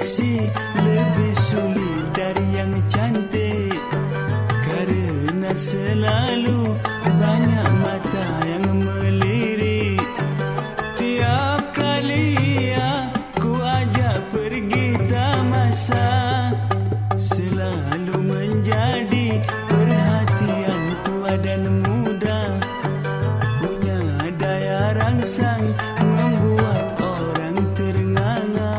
seksi lebih sulit dari yang cantik, karena selalu banyak mata yang melirik. Tiap kali aku ajak pergi tamasya, selalu menjadi perhatian tua dan muda. Punya daya rangsang membuat orang ternganga.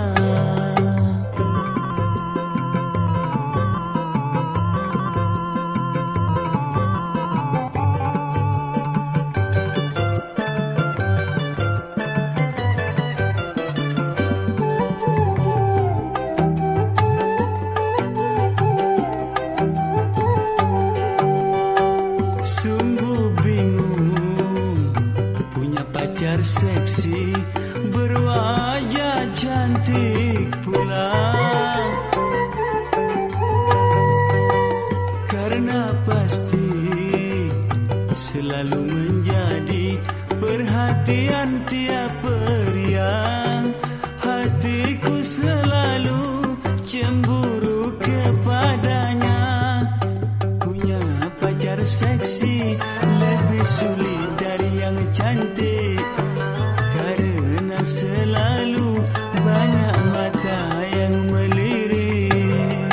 Sungguh bingung punya pacar seksi berwajah cantik pula, karena pasti selalu menjadi perhatian tiap pria. Hatiku selalu cemburu kepadanya. Punya pacar seksi lebih sulit dari yang cantik, karena selalu banyak mata yang melirik.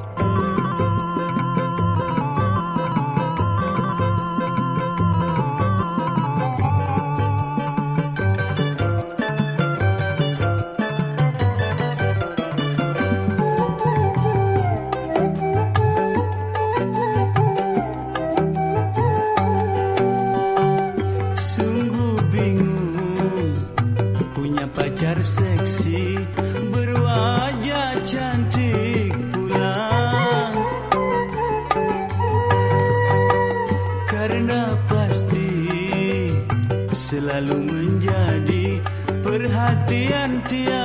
Sungguh bingung punya pacar seksi berwajah cantik pula, karena pasti selalu menjadi perhatian tiap